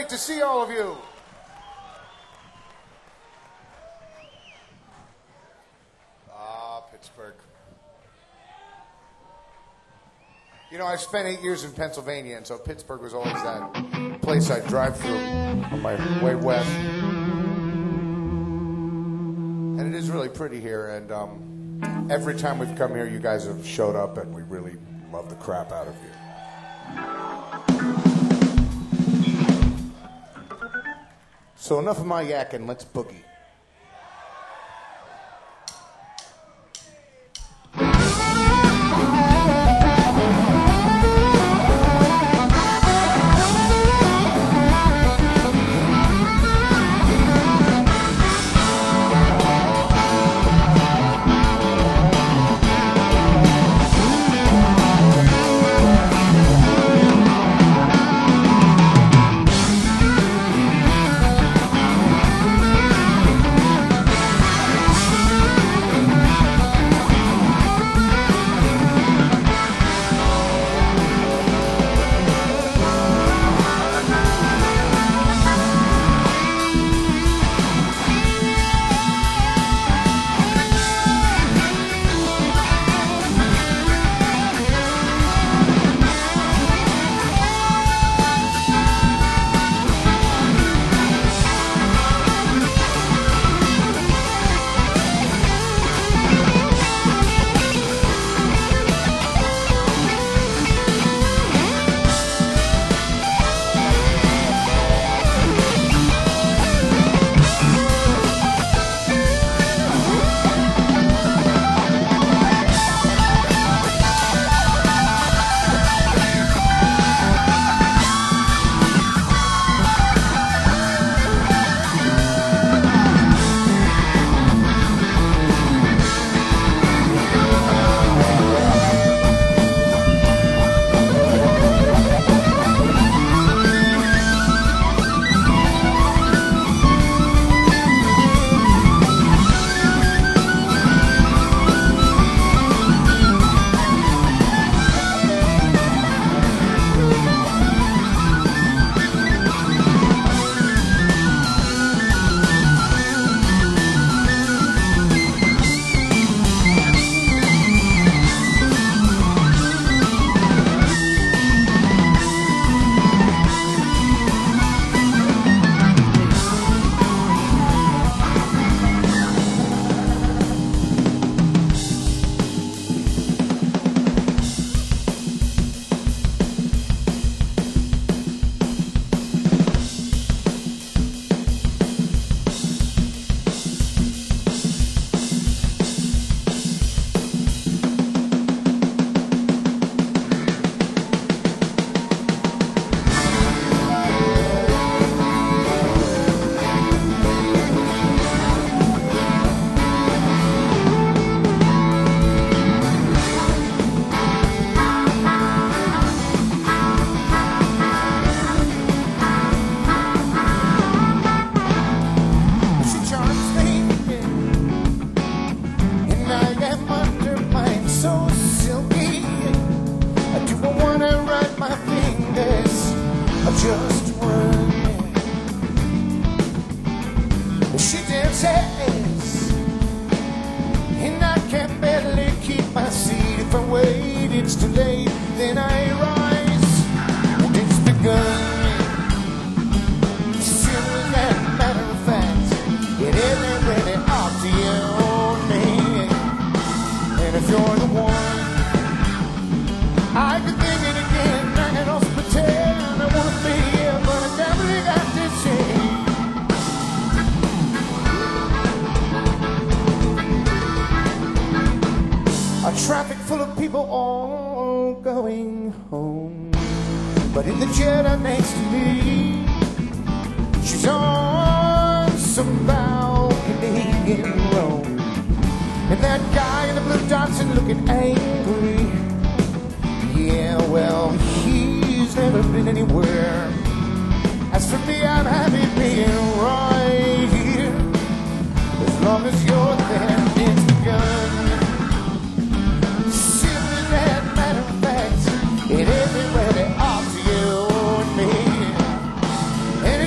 great to see all of you. Pittsburgh. You know, I spent 8 years in Pennsylvania, and so Pittsburgh was always that place I'd drive through on my way west. And it is really pretty here, and every time we've come here, you guys have showed up, and we really love the crap out of you. So enough of my yakking, let's boogie. Just one. She dances, and I can barely keep my seat. If I wait, it's too late. Then I rise, and it's begun. Still, as a matter of fact, it isn't really up to you or me. And if you're the one, I could think it again. I can also pretend I wanna be here, but I definitely got to change. A traffic full of people all going home, but in the Jetta next to me, she's on some balcony in Rome, and that guy in the blue Datsun looking angry. Yeah, well, he's never been anywhere. As for me, I'm happy being right here. As long as you're there, it's begun. Simply that matter of fact, it isn't really up to you and me. And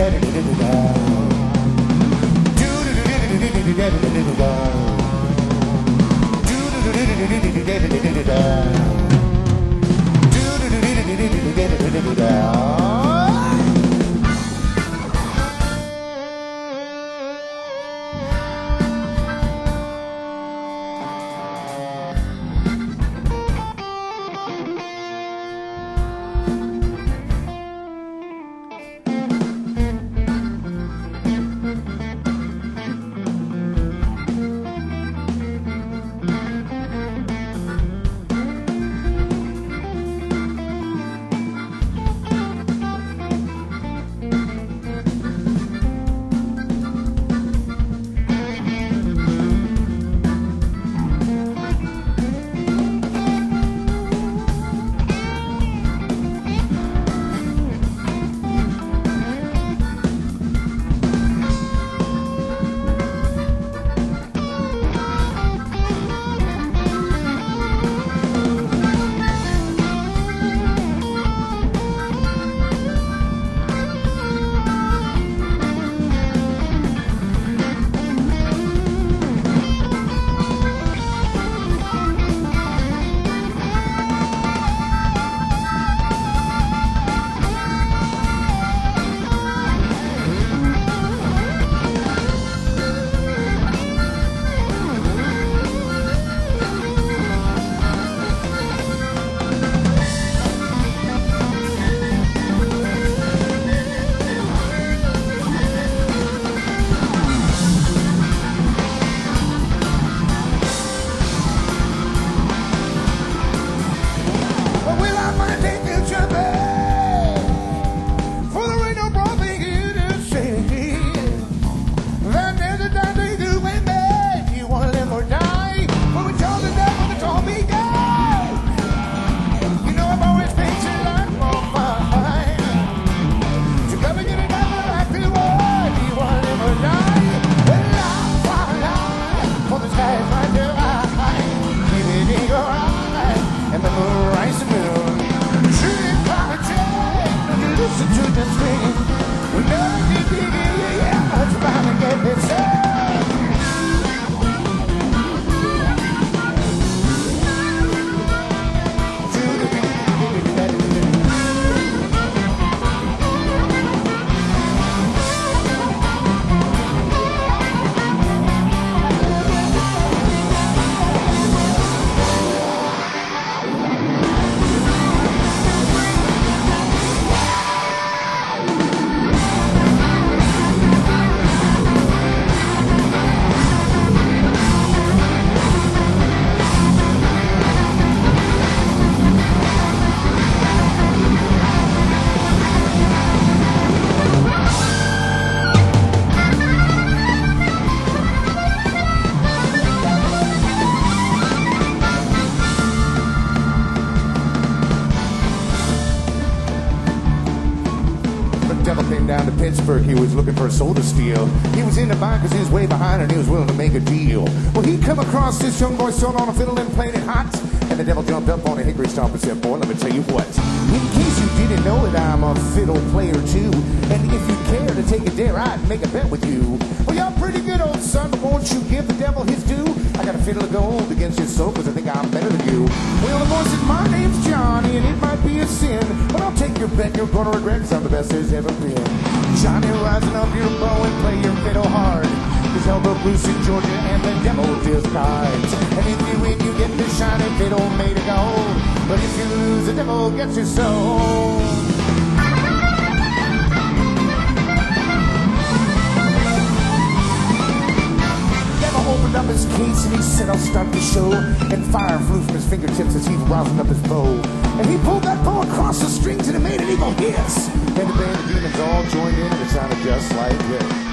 Down to Pittsburgh, he was looking for a soul to steal. He was in the bar because he was way behind and he was willing to make a deal. Well, he come across this young boy sewing on a fiddle and playing it hot. And the devil jumped up on a hickory stump and said, boy, let me tell you what. In case you didn't know it, I'm a fiddle player too. And if you care to take a dare, I'd make a bet with you. Well, you're pretty good, old son, but won't you give the devil his due? I got a fiddle of gold against your soul because I think I'm better than you. Well, the boy said, my name's Johnny, and it might be a sin, but I'll take your bet, you're gonna regret because I'm the best there's ever been. Johnny, rising up your bow and play your fiddle hard. Cause elbow loose in Georgia and the devil deals cards. And if you win, you get the shiny fiddle made of gold. But if you lose, the devil gets your soul. Opened up his case and he said, I'll start the show. And fire flew from his fingertips as he was rousing up his bow. And he pulled that bow across the strings and it made an evil hiss. And the band of demons all joined in and it sounded just like this.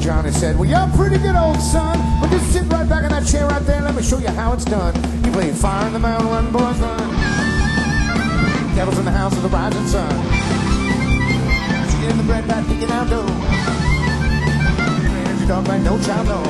Johnny said, well, you're pretty good, old son. Well, just sit right back in that chair right there and let me show you how it's done. He played Fire in the Mountain, Run, Boys, Run. Devil's in the House of the Rising Sun. She in the bread bat picking out dough. Energy dog like no child, no.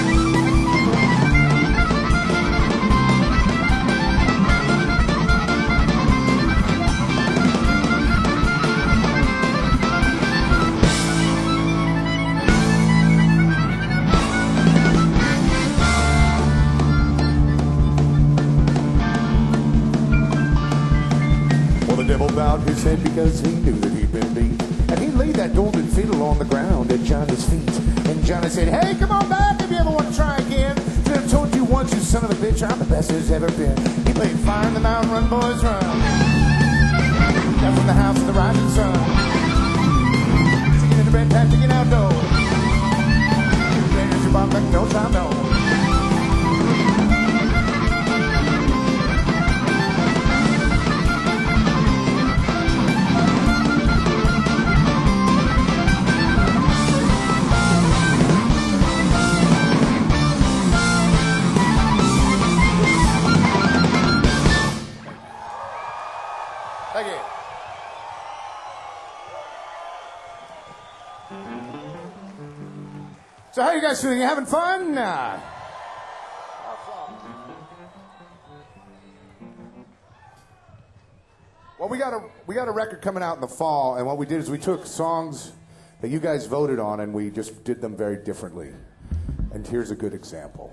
Bowed his head because he knew that he'd been beat. And he laid that golden fiddle on the ground at Johnny's feet. And Johnny said, hey, come on back if you ever want to try again. Then I told you once, you son of a bitch, I'm the best there's ever been. He played Fire in the Mountain, Run, Boys, Run. Down from the House of the Rising Sun. Singing in the red patch, picking out dough. Playing as your bomb like no time, no. So how you guys doing? You having fun? Well, we got a record coming out in the fall, and what we did is we took songs that you guys voted on, and we just did them very differently. And here's a good example.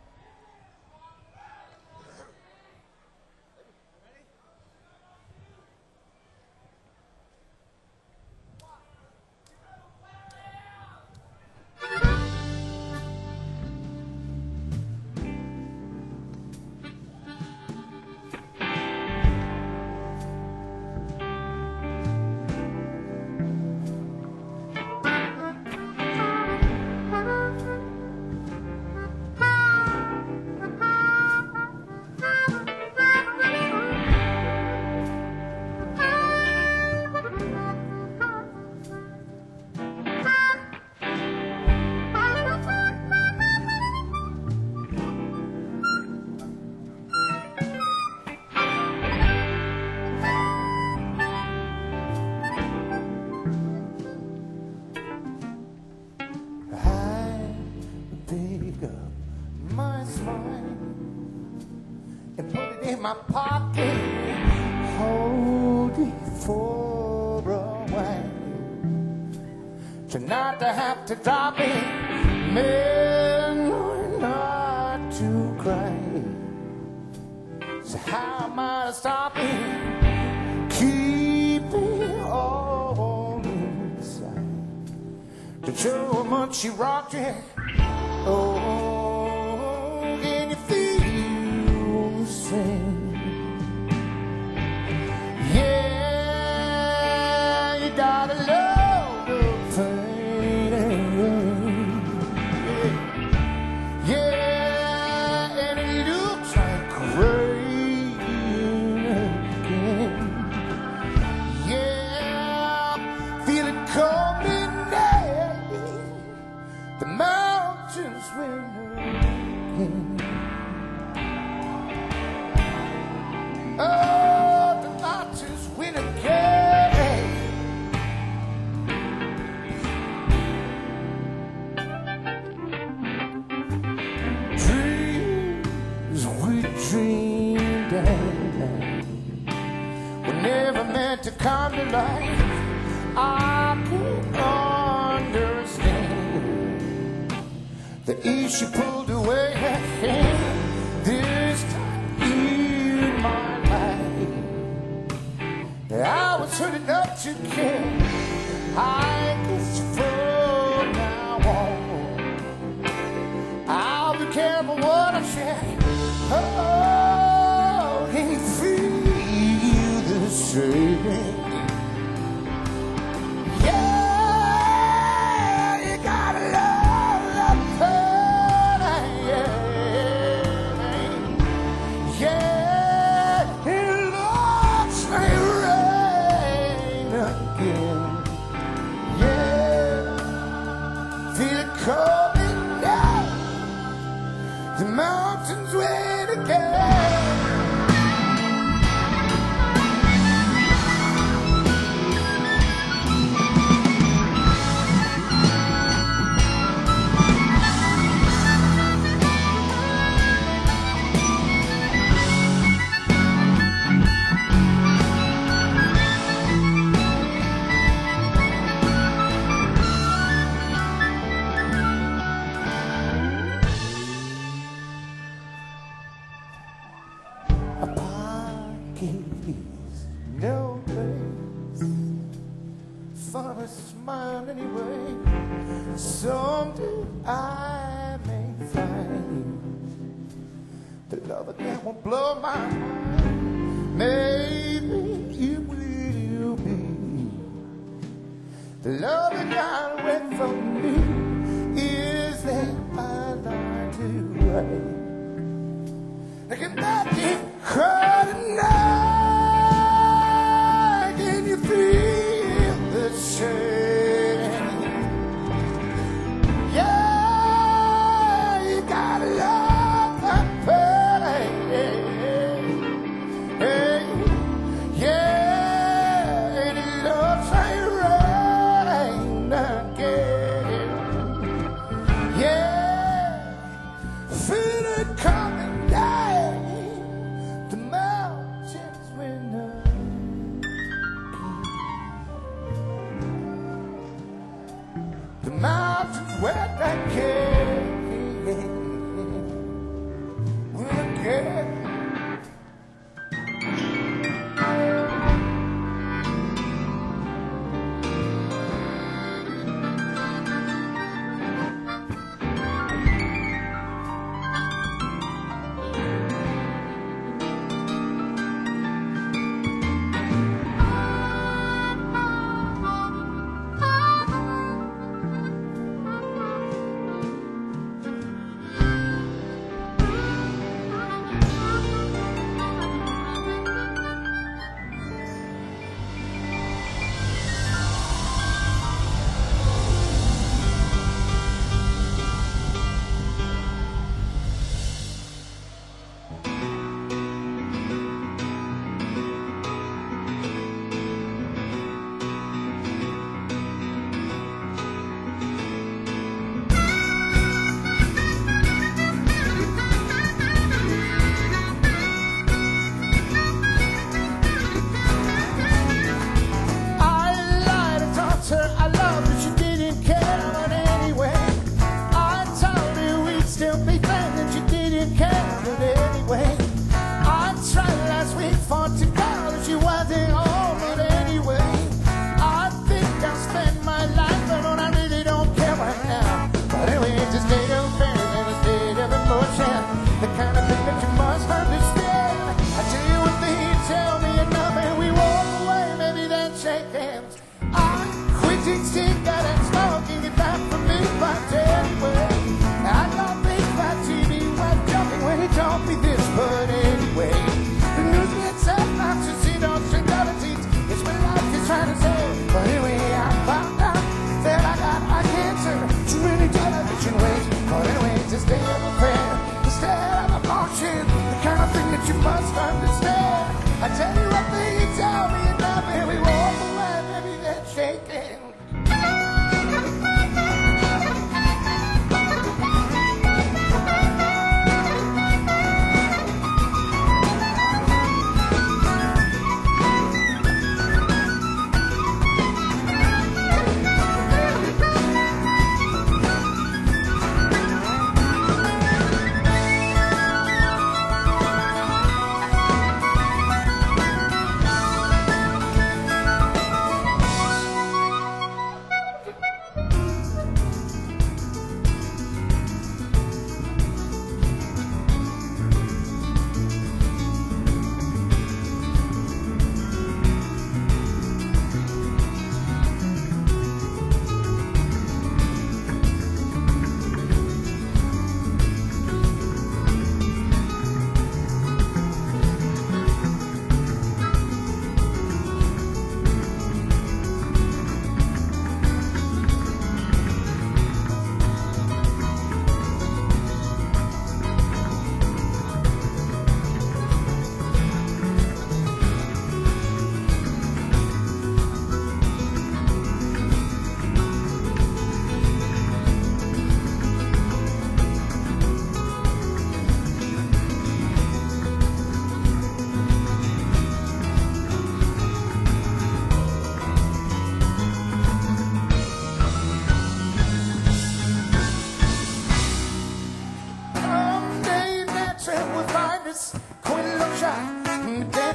My pocket, hold it for a while. Tonight to have to drop it, man, not to cry. So how am I to stop it? Keep it all inside. To show how much she rocked it. Oh, can you feel the same? Gotta love the pain. Yeah, and it looks like rain again. Yeah, feel it coming down. The mountains will again. Oh, the mountains will again. To come to life, I can understand the east she pulled away her hand this time in my life. I was hurt enough to care. I guess from now on, I'll be careful what I share. Oh, can you feel the same? Come no place for a smile anyway. Someday I may find the love that will blow my mind. Maybe it will be the love that God went for me. Is that I learned to write? I can imagine her tonight. Can you feel the shame? Yeah, you gotta love that pain. Hey, yeah, and it looks like rain again. Yeah, feel it coming down. The mountains went up. The mountains where that came. Again.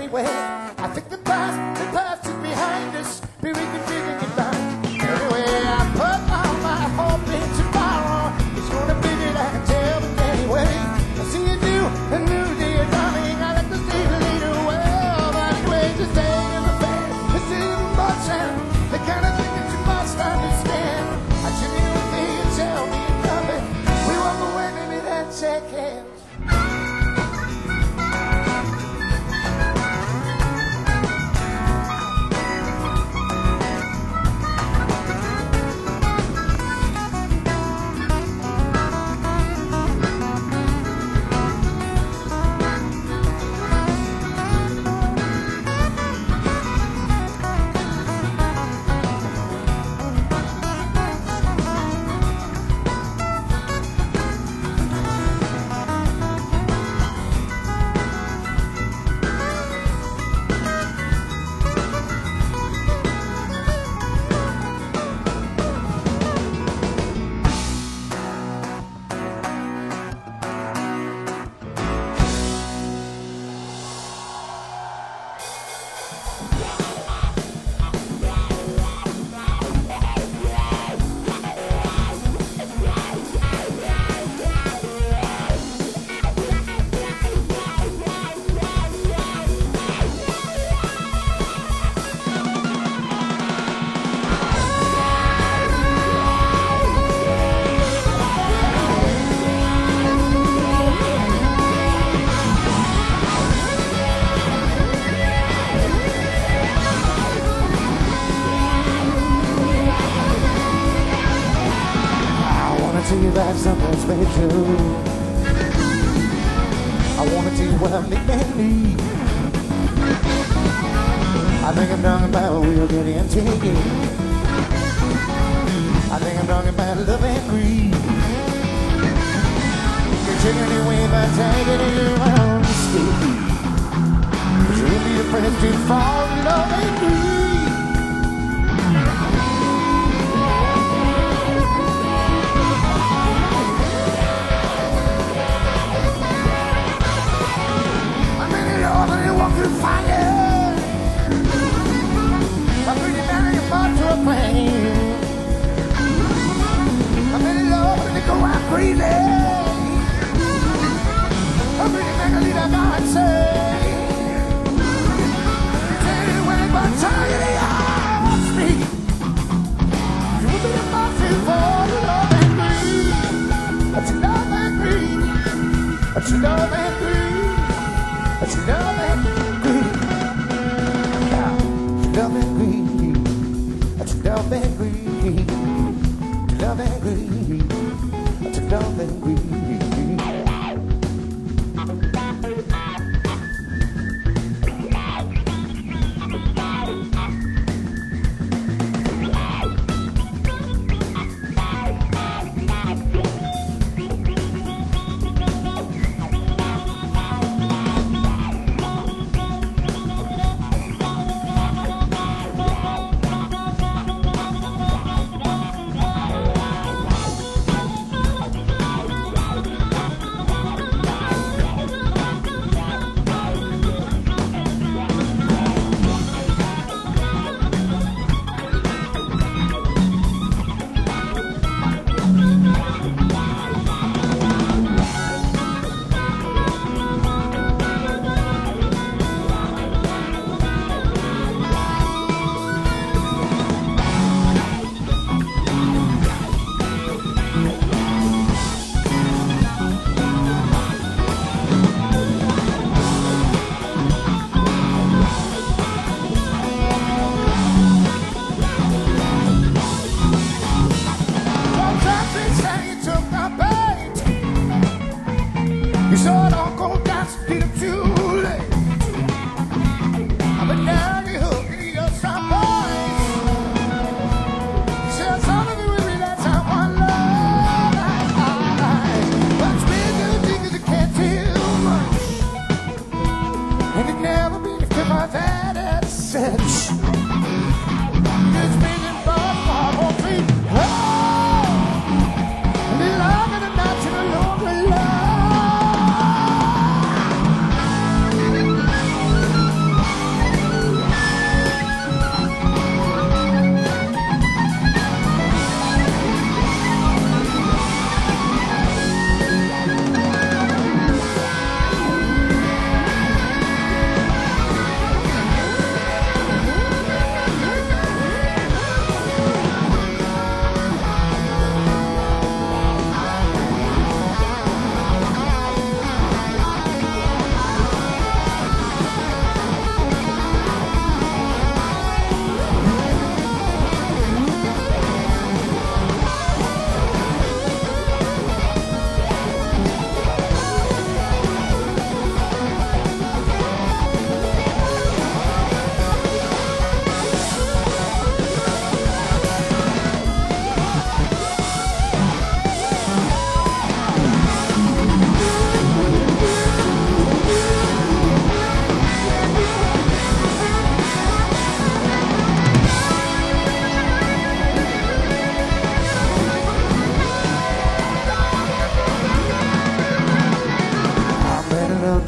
anyway. I think the past is behind us, but we can figure it out. Anyway, I put all my hope in tomorrow. It's gonna be that I can tell, but anyway, I see you do a new day, darling. I like to see you later. Well, but anyway, just staying in the bed, it's in motion, the kind of thing that you must understand. I should be with me and tell me you love it. We walk away, maybe that shake hands. Tell you that something's very true. I wanna tell you what I'm making. I think I'm talking about real good and taking. I think I'm talking about love and greed. You're taking it away by taking it around the state. But you'll be the first to fall in love and greed. Fire. I bring you down in your butt to a plane. I'm in love and they go out crazy. I bring you back and leave that God say. Tell you when it's my time in the arms me. You will be the boxing for love and greed. But you love and greed. But you love and greed. But you love and greed. Love and greed, love and greed, love and greed, love and greed.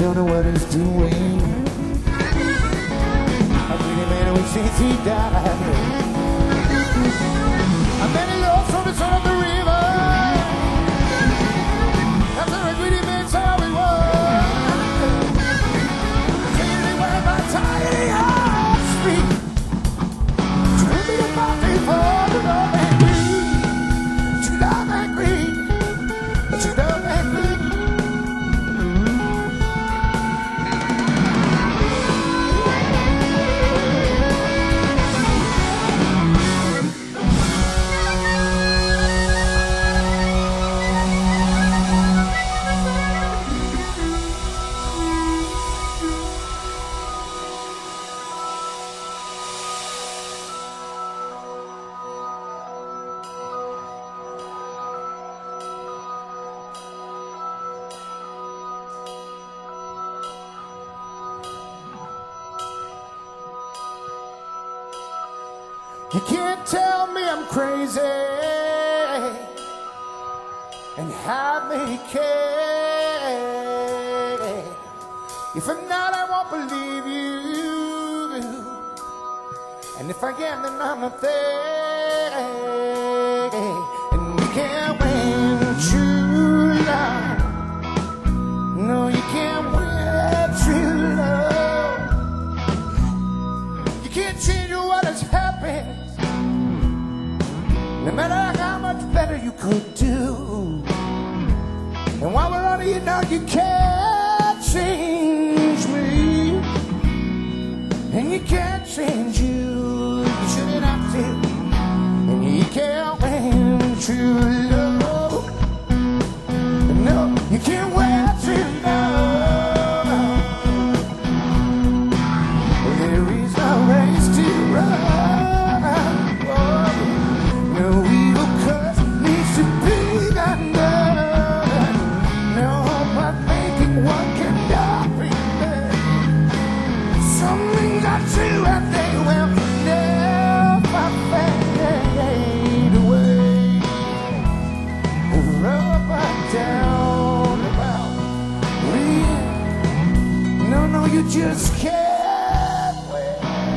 don't know what he's doing. A greedy man who since he died. A man he lost from the son of the river. After a greedy man's how he was. Taking away my tiny heart street. Told me about before the love and greed. To love and greed. To love and greed. You can't tell me I'm crazy and have me care. If I'm not, I won't believe you. And if I am, then I'm not there. And you can't win true love. No, you can't win true love. You can't change what has happened. No matter how much better you could do. And while we're on it, you know you can't change me. And you can't change you. You shouldn't have to. And you can't win true love. No, you can't win true love. There is no race to run. You just can't win.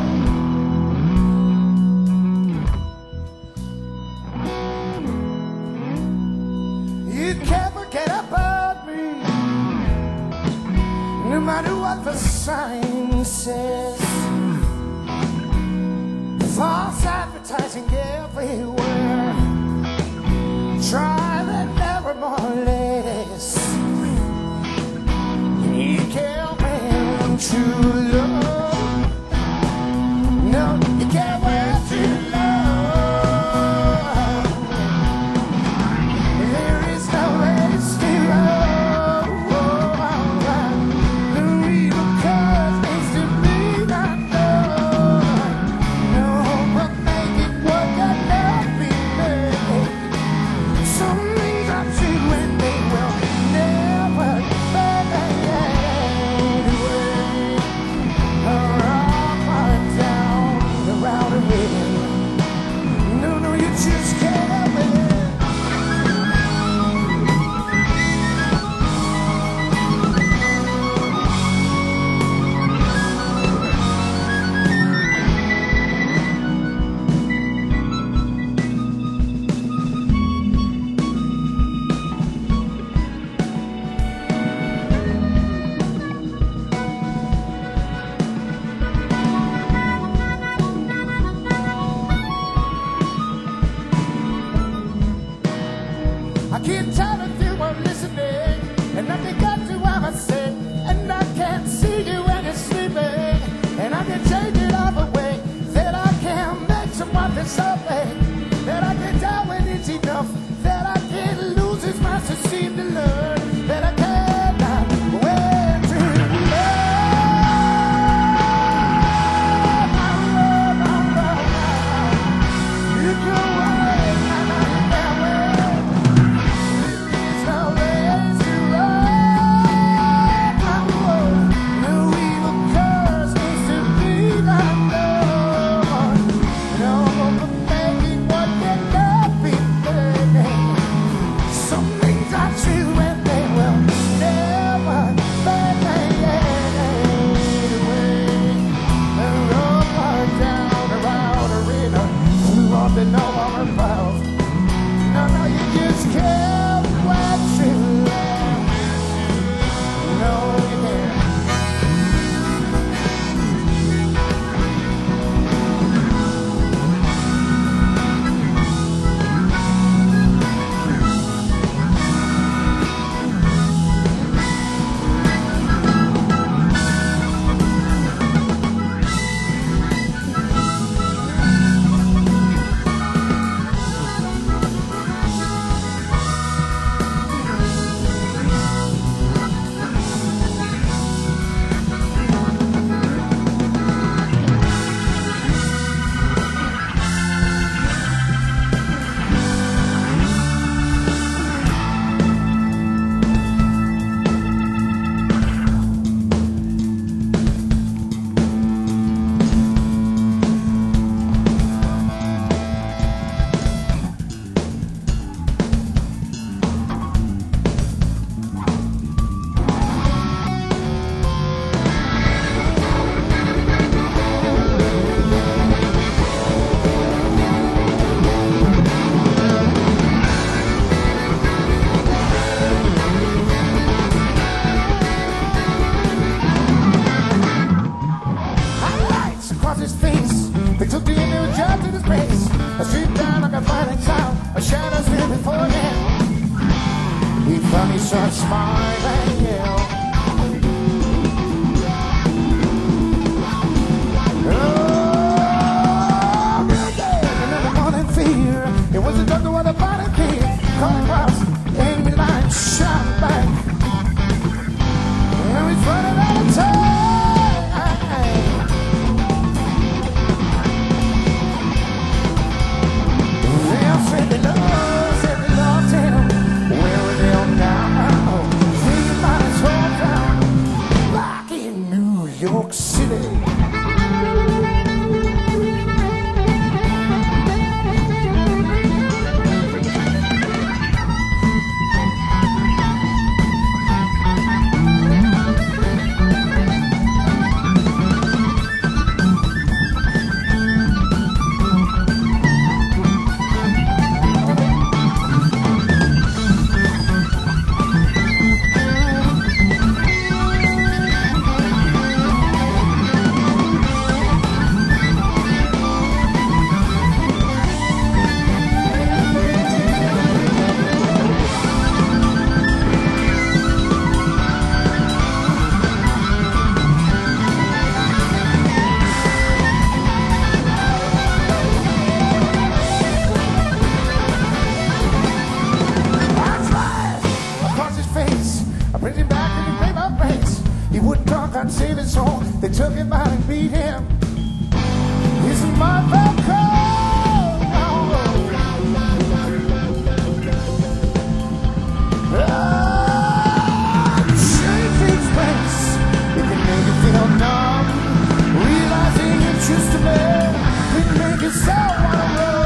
You can't forget about me. No matter what the sign says. False advertising everywhere. Try that never more or less. You can't true love. No, you can't wear true love. There is no race to love. The real cause is to be not known. No, but make it work and not be made. Some things are true and they will never fade away. smile and yell. Oh, and in the morning fear, it was the doctor with a body key. Come across, Amy Line shot back. And he's running out of time. Said they loved him. Where were they all now? Thinking about his hometown, back in New York City. He wouldn't talk, I'd save his soul. They took him out and beat him. He's a motherfucker. Change his face. It can make you feel numb. Realizing it's just a man can make you so wanna run.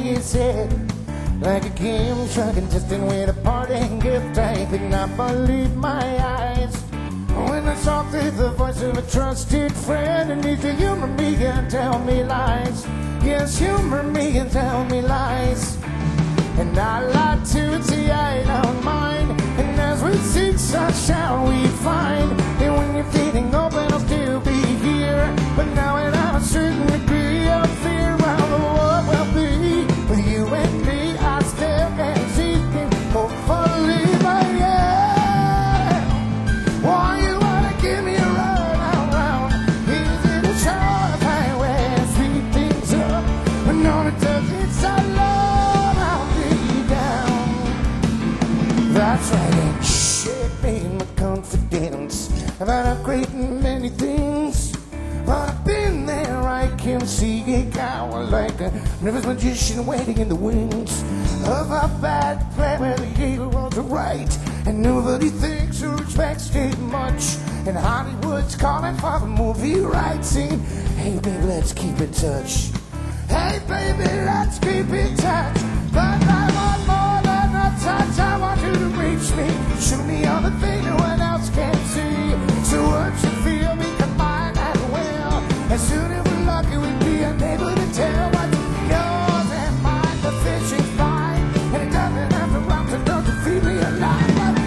his head like a game show contestant with a parting gift. I could not believe my eyes when I saw through the voice of a trusted friend, and he said, humor me and tell me lies. Yes, humor me and tell me lies. And I lied to and say I don't mind. And as we seek, such shall we find. And when you're feeling open, I'll still be here. But now I have a certain degree of fear. Well, the world will be with you and me. I still am seeking hopefully, but yeah. Why you wanna give me a run around? Is it a short highway? Speed things up, but no, it doesn't. It's a love, I'll be down. That's right, ain't shit making my confidence about upgrading many things. But I've been there, I can see it now, like a nervous magician waiting in the wings of a bad plan where the evil world's right, and nobody thinks or expects it much. And Hollywood's calling for the movie right scene. Hey baby, let's keep in touch. Hey baby, let's keep in touch. But I want more than a touch. I want you to reach me, show me all the things no one else can see. So what you feel me combine at will. As soon as we're lucky, we'll be unable to tell what's yours and mine. The fishing's fine, and it doesn't have to run to don't to feed me alive. But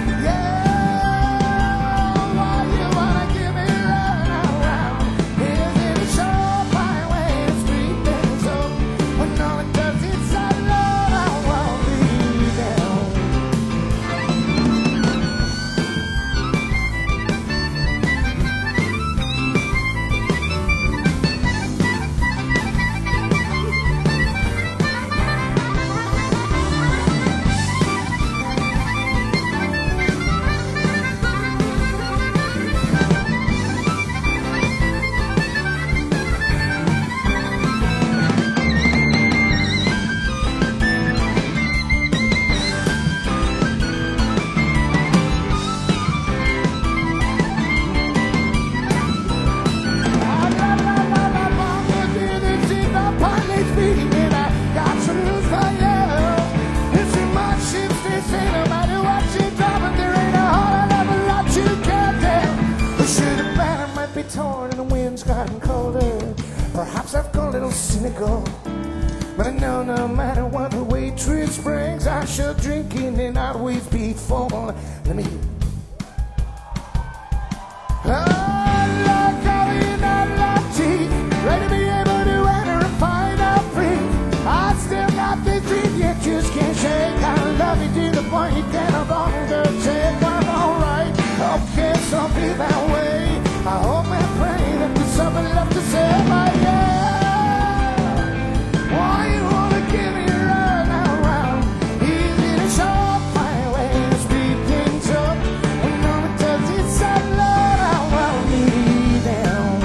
yeah, why you wanna give me a run around? Is it a surefire way to speed things up? When all it does is say, Lord, I won't be down. Torn and the wind's gotten colder. Perhaps I've gone a little cynical, but I know no matter what the waitress brings, I shall drink it and always be full. Let me look how in I love teeth, ready to be able to enter a final free. I still got this dream you just can't shake. I love you to the point you can't no longer take. I'm alright, okay, some feel that way. I hope and pray that there's something left to say, but yeah. Why you wanna give me a run around? Is it a surefire way to speed things up? And all it does is say, Lord, I won't be down.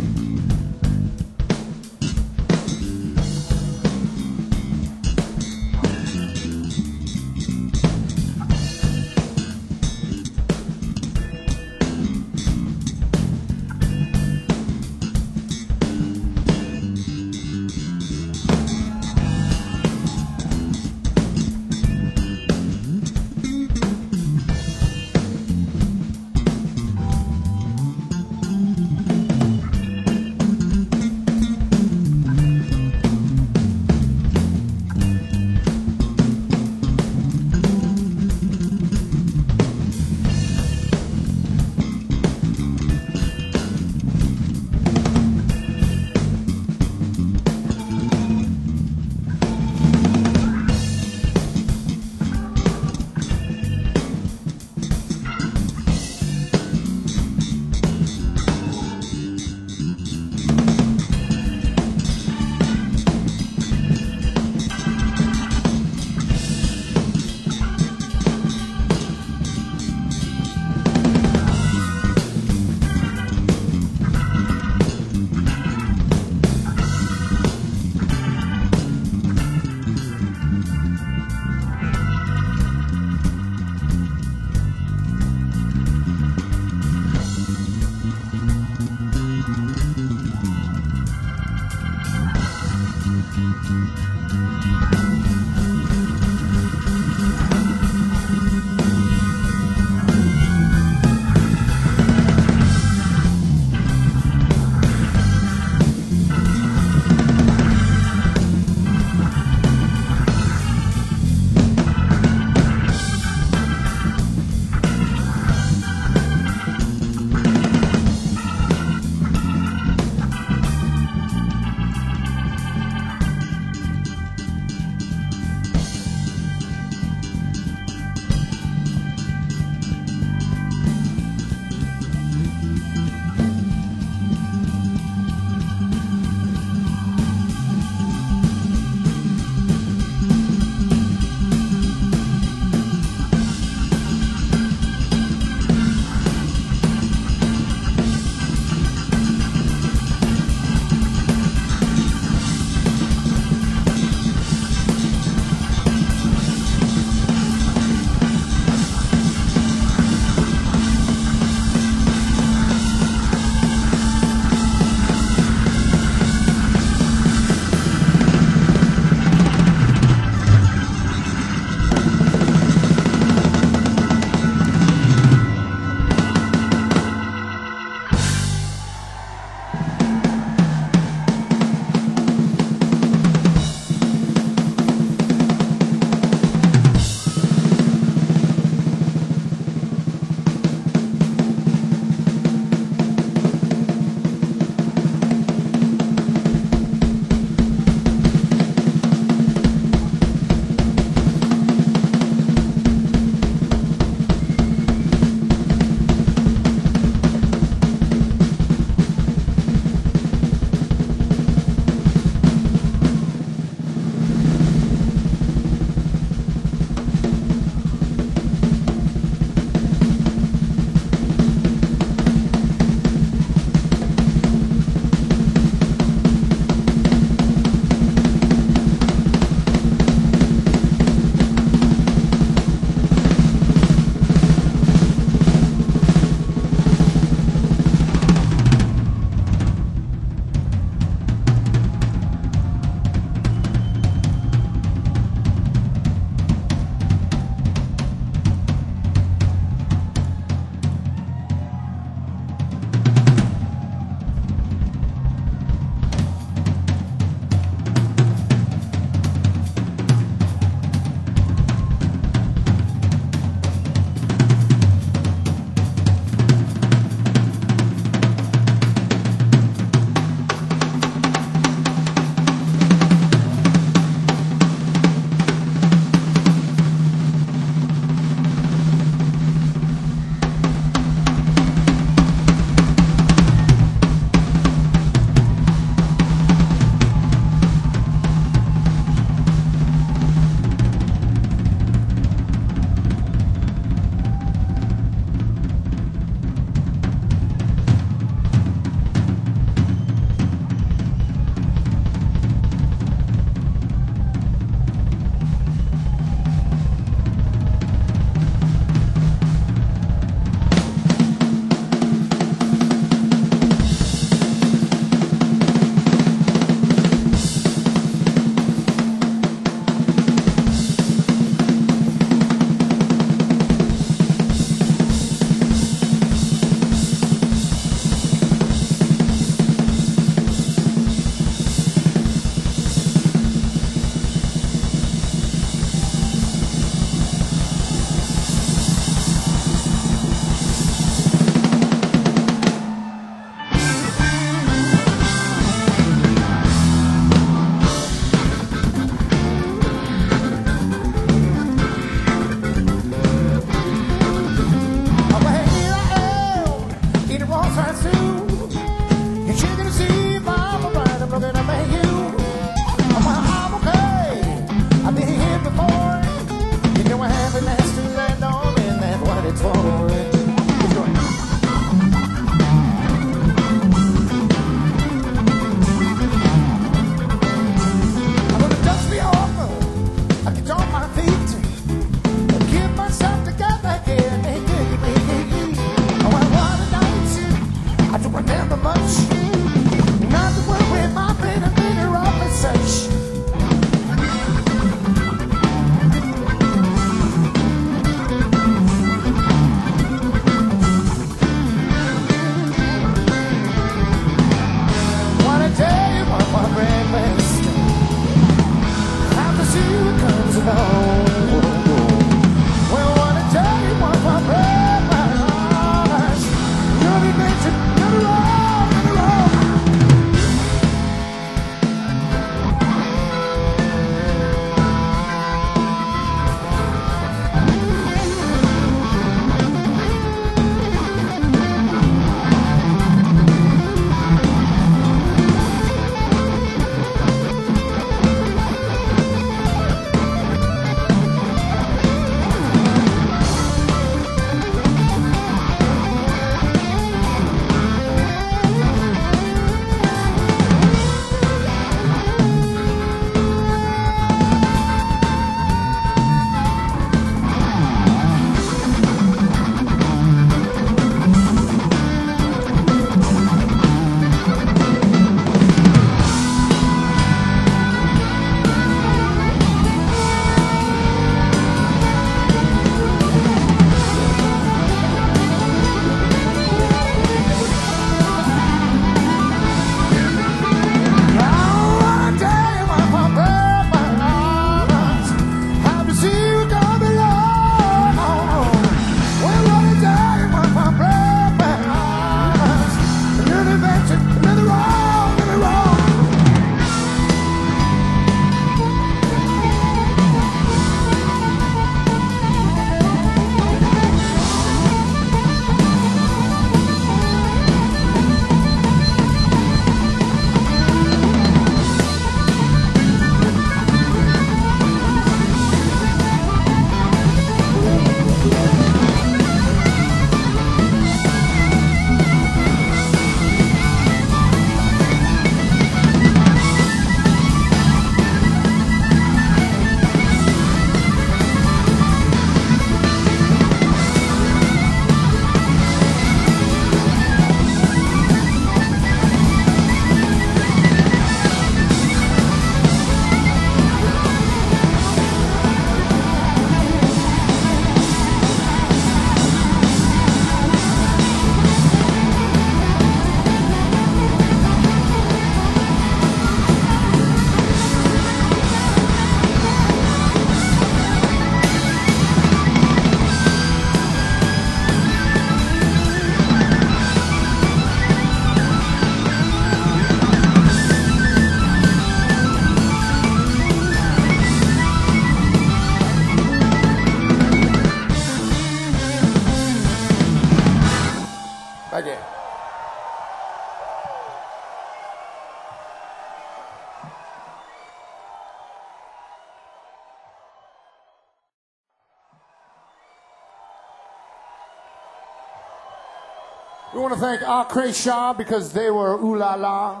We want to thank Acre Shah because they were ooh la la.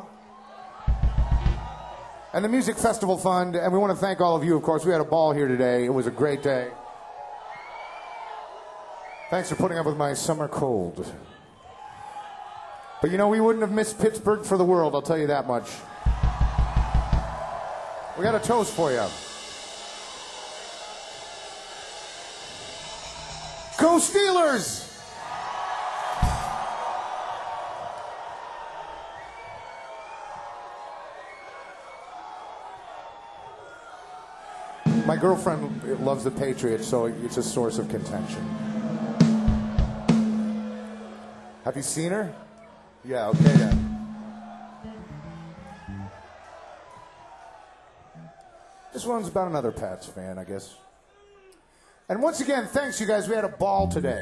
And the Music Festival Fund, and we want to thank all of you, of course. We had a ball here today. It was a great day. Thanks for putting up with my summer cold. But you know, we wouldn't have missed Pittsburgh for the world, I'll tell you that much. We got a toast for you. Go Steelers! My girlfriend loves the Patriots, so it's a source of contention. Have you seen her? Yeah, okay then. This one's about another Pats fan, I guess. And once again, thanks you guys. We had a ball today.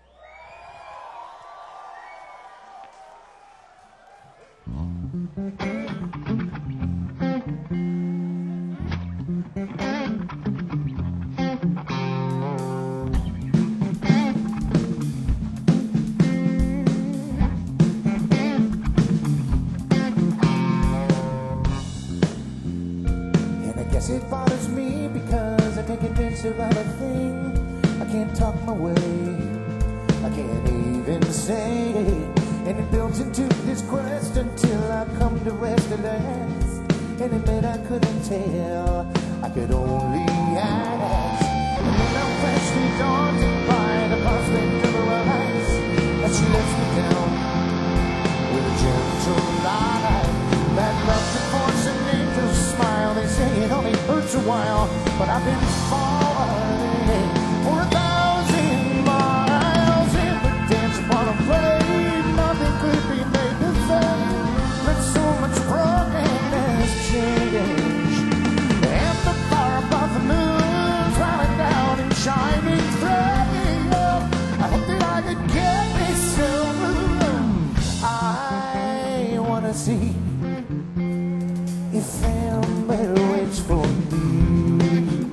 It bothers me because I can't convince about a thing. I can't talk my way, I can't even say it. And it builds into this quest until I come to rest at last. And admit I couldn't tell, I could only ask. And then I'm freshly daunted by the prospect of her eyes as she lets me down with a gentle lie. That love can force an angel's smile. They say it only hurts a while, but I've been falling for 1,000 miles. If the dance upon a flame, nothing could be made the same. But so much brokenness changed, and the fire above the moon's running down and shining through. I hope that I could get this soon. I wanna see if Amber waits for me.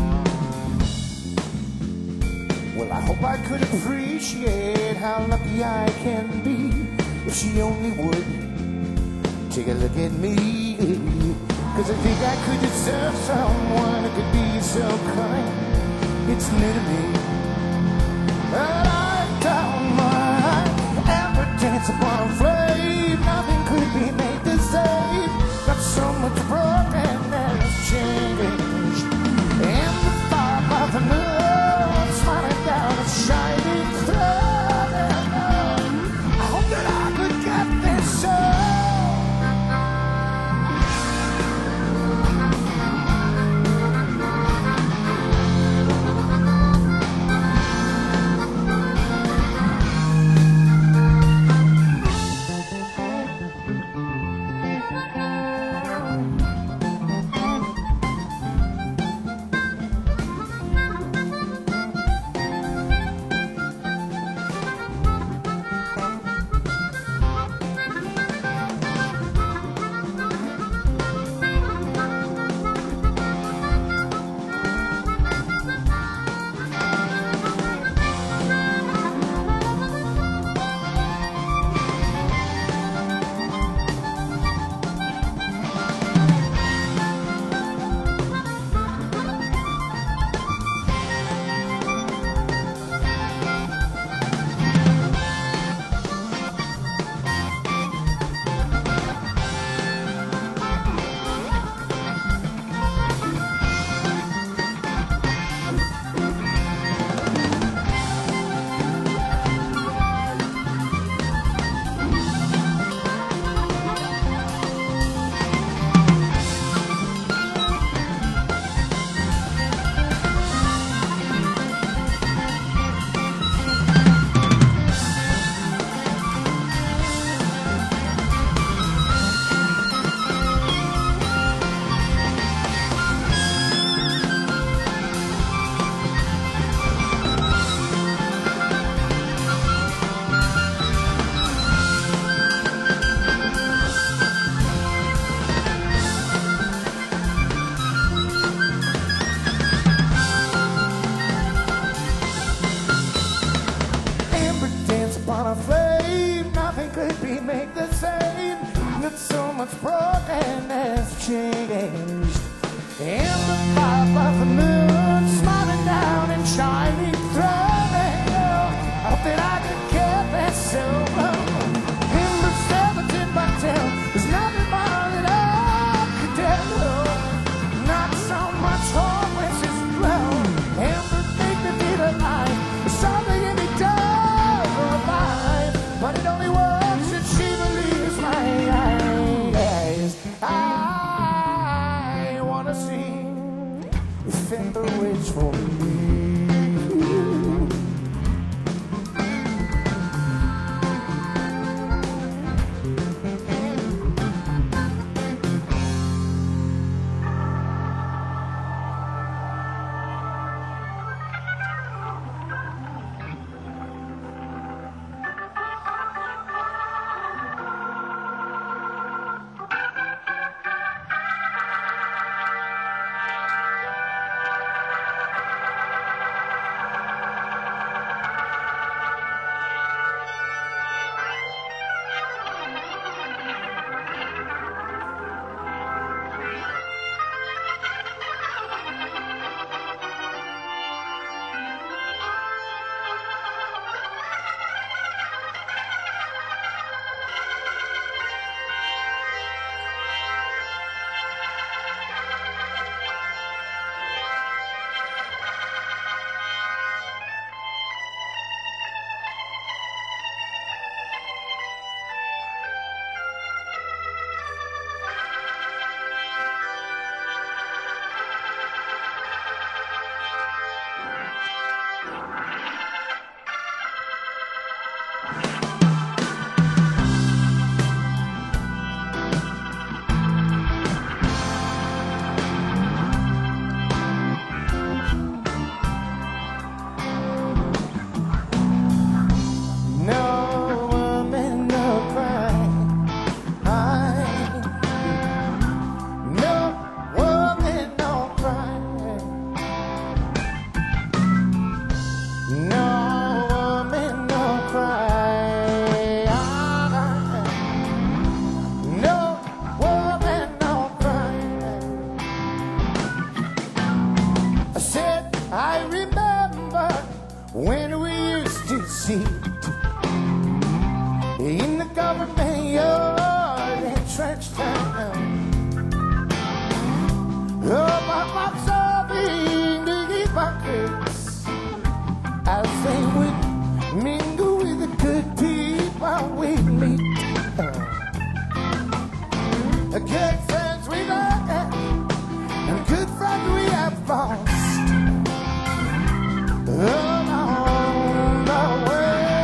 Well, I hope I could appreciate how lucky I can be if she only would take a look at me. Cause I think I could deserve someone who could be so kind. It's new to me, but I don't mind. Amber dance upon a flame, nothing could be made the same. Got so much brokenness changed, and the fire by the moon smiling down and shining through. I hope that I could get this soul. seat in the government yard in Trench Town. Oh, my sobbing hypocrites as they would mingle with the good people we meet. Good friends we got and good friends we have lost along the way.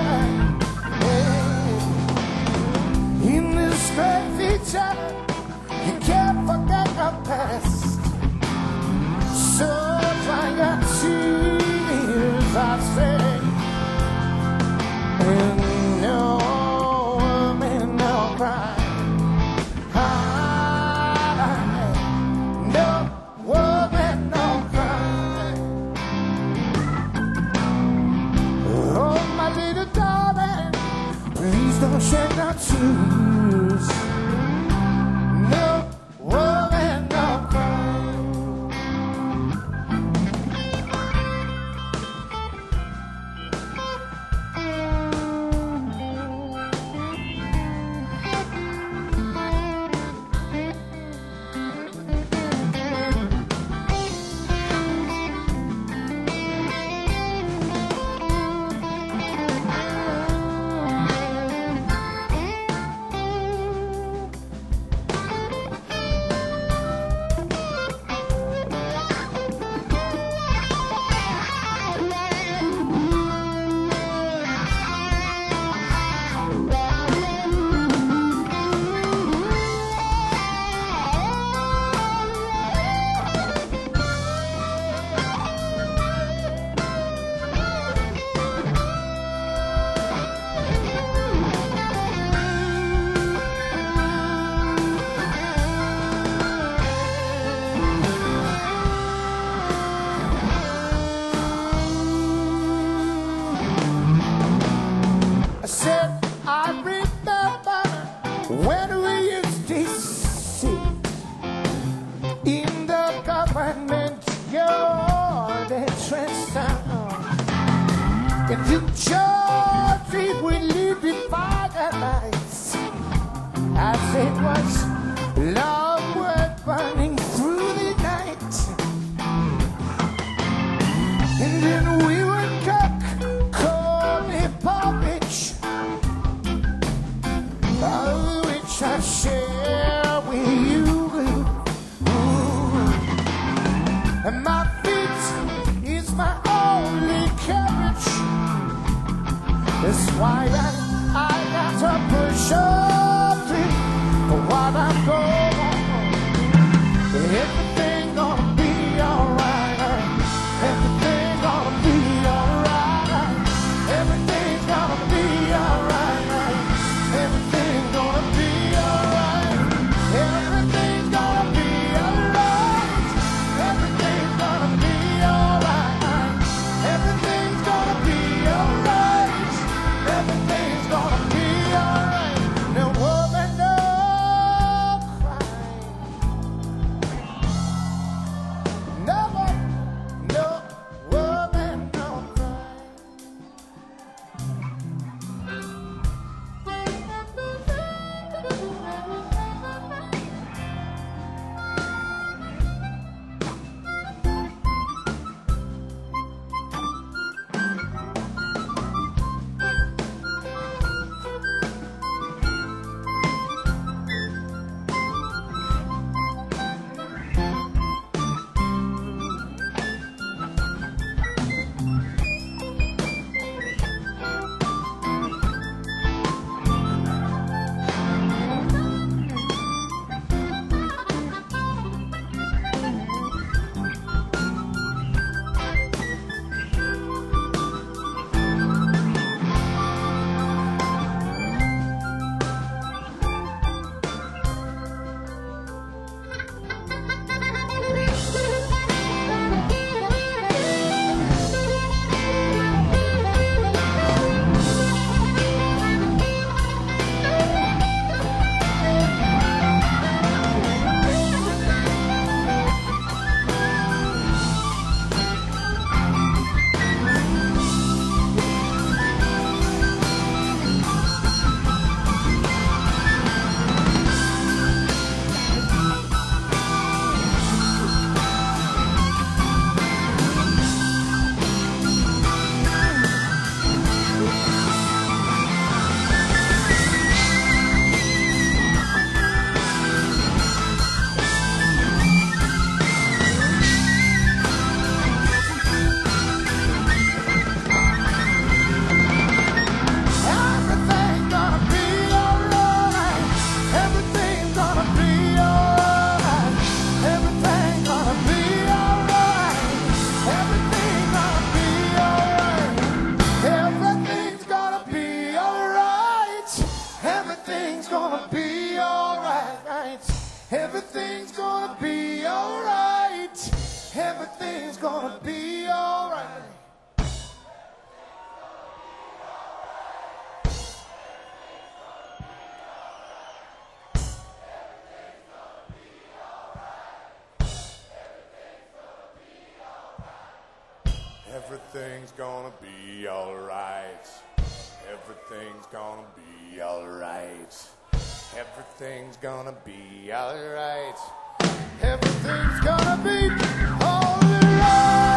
Everything's gonna be alright. Everything's gonna be alright. Everything's gonna be alright. Everything's gonna be alright. Everything's gonna be alright. Everything's gonna be alright.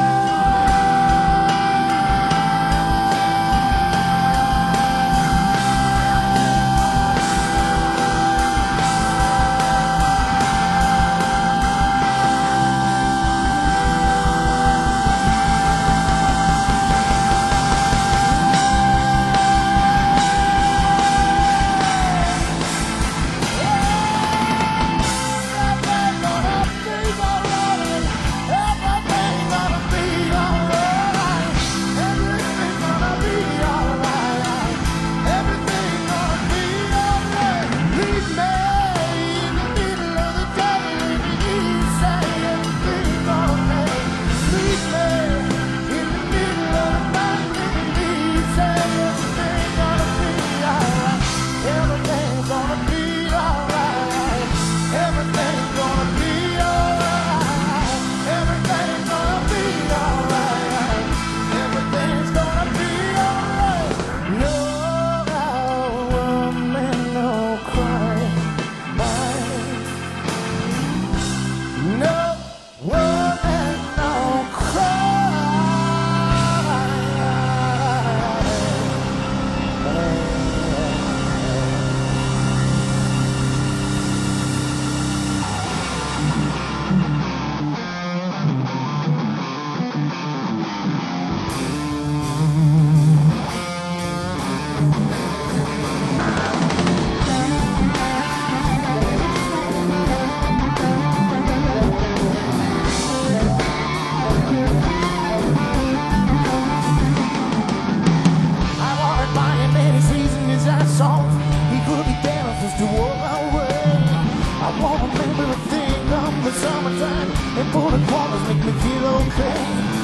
And pull the corners make me feel okay.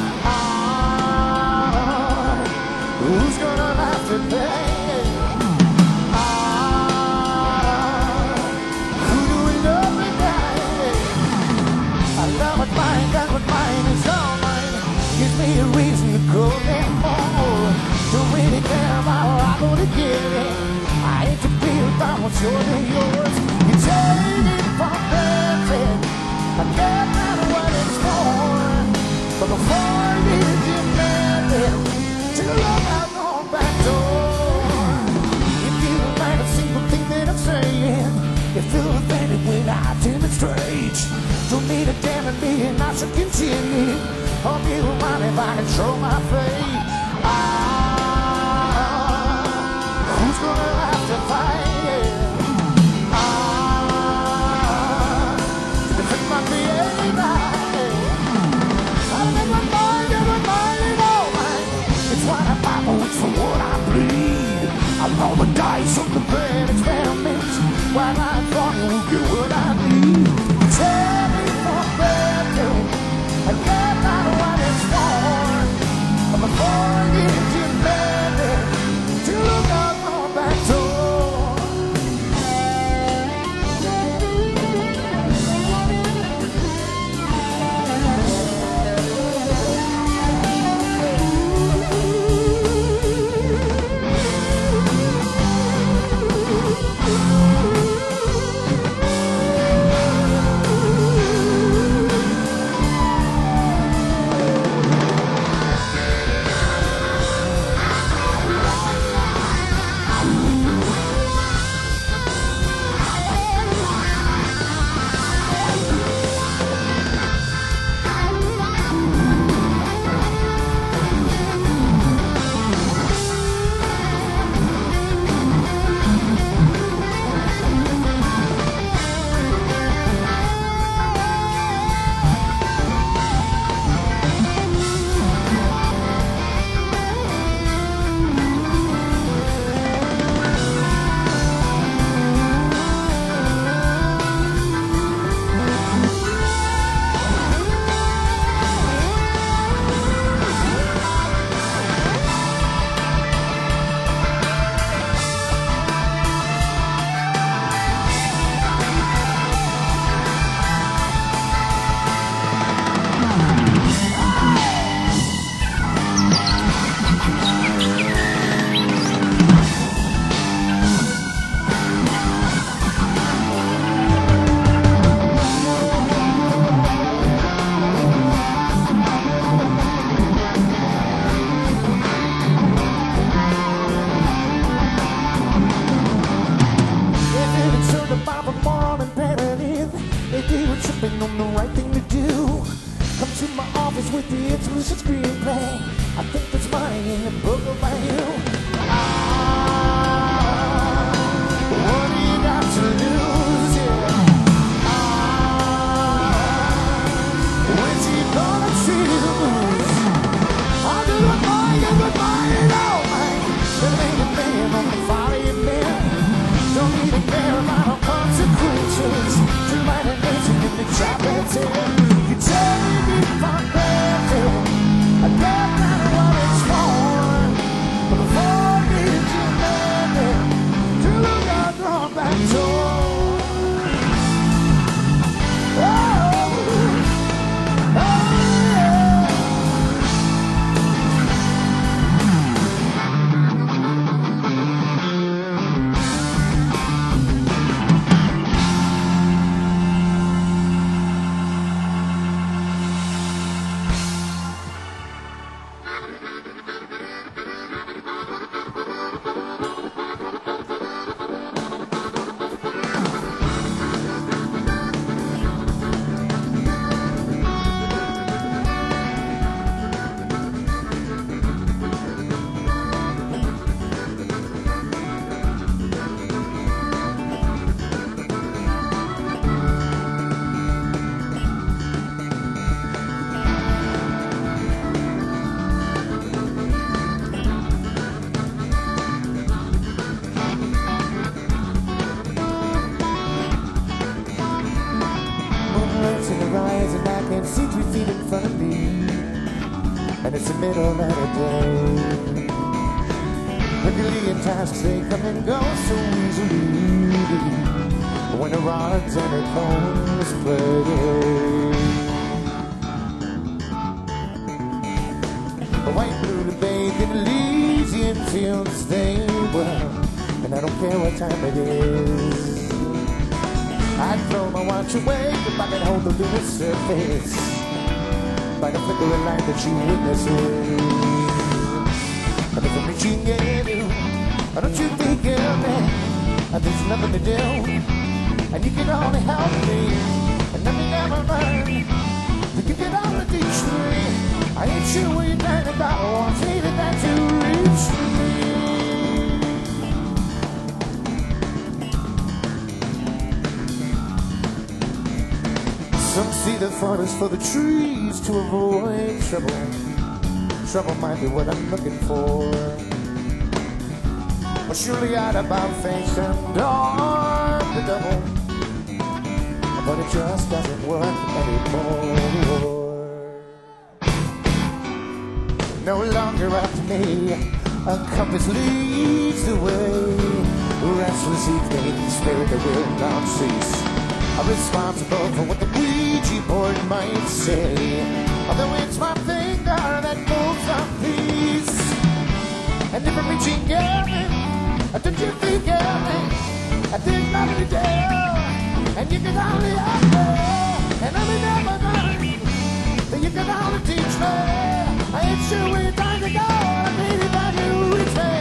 Who's gonna have to pay? Who do we love tonight? I love what mine, got what mine is all mine. Gives me a reason to go there more. Don't really care about how I'm gonna get it. I hate to be about what's yours and yours. You take it for granted. I can't matter what it's for, but before you demand it, take a look out the back door. If you don't like a single thing that I'm saying, you feel offended when I demonstrate. Don't need a damn in me and I should continue. Hope you don't mind if I control my fate. Who's gonna have to fight? For what I bleed, I roll the dice on the bad experiments. While I thought you would get what I need. Tell me for granted, I can't find what it's for. But before you tripping on the right thing to do. Come to my office with the explicit screenplay. I think there's money in the book about you. What do you got to lose? Yeah. When's he gonna choose? I'll do it for you, oh man. There ain't a man on the follow you, man. Don't even care about no consequences. Too many nation in the chapter. You take me for granted. I don't matter what it's for. But before me, you made me to look out the back door. Oh, oh yeah. See 3 feet in front of me, and it's the middle of the day. Herculean tasks, they come and go so easily. When the rods and the cones play, the white blue to bathe in Elysian fields they well, and I don't care what time it is. I'd throw my watch away if I could hold the lunar surface by the flickering light that she witnesses. And if I'm reaching you, don't you think of me? There's nothing to do, and you can only help me. And let me never learn that you can only teach me. I ain't sure what you're trying to do. I'm needed that to reach me. Some see the forest for the trees to avoid trouble. Trouble might be what I'm looking for. Well, surely I'd about face and arm the double, but it just doesn't work anymore. No longer after me, a compass leads the way. Restless evening, spirit that will not cease. I'm responsible for what the Ouija board might say. Although it's my finger that moves my piece. And if I'm reaching out, don't you think of me? I think nothing to do. And you can only help me. And I'm never learning that you can only teach me. I ain't sure where you're trying to go. I need it that you reach me.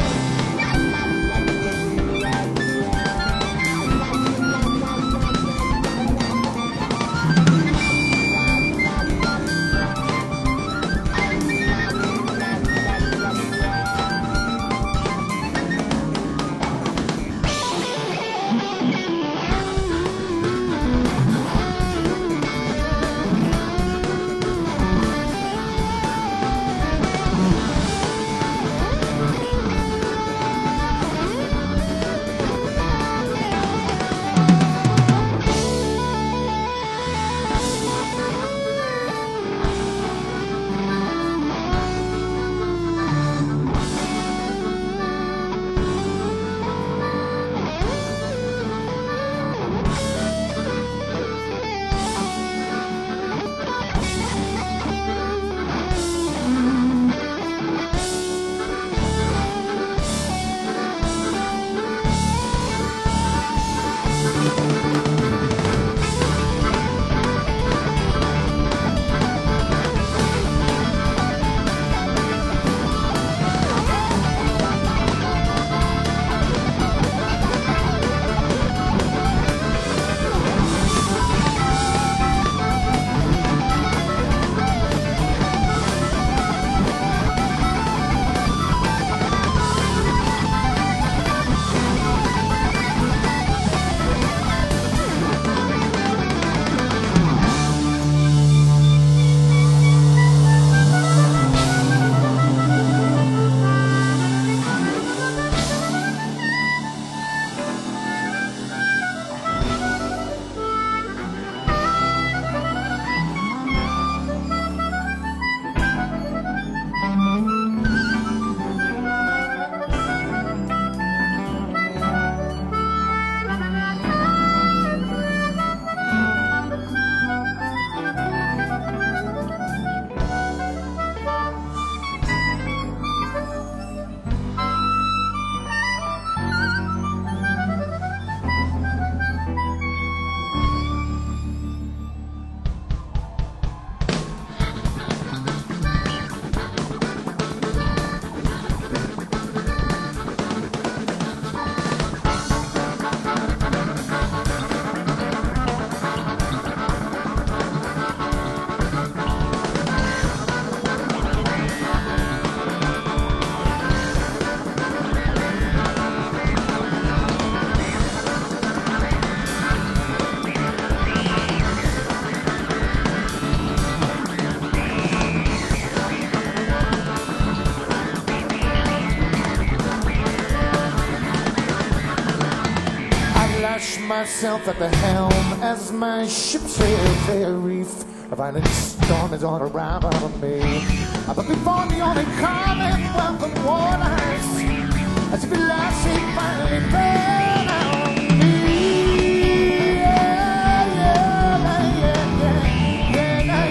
myself at the helm as my ship sails a reef. A violent storm is on around me. But before the only calm and welcome waters, as if last it finally burn on me. Yeah, yeah, yeah, yeah, yeah, yeah,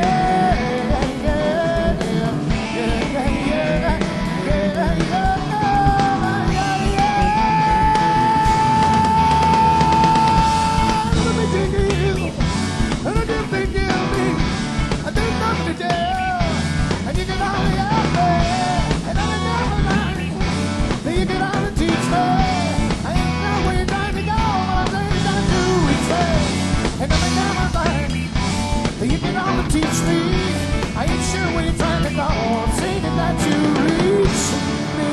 teach me. I ain't sure where you're trying to go. I'm saying that you reach me.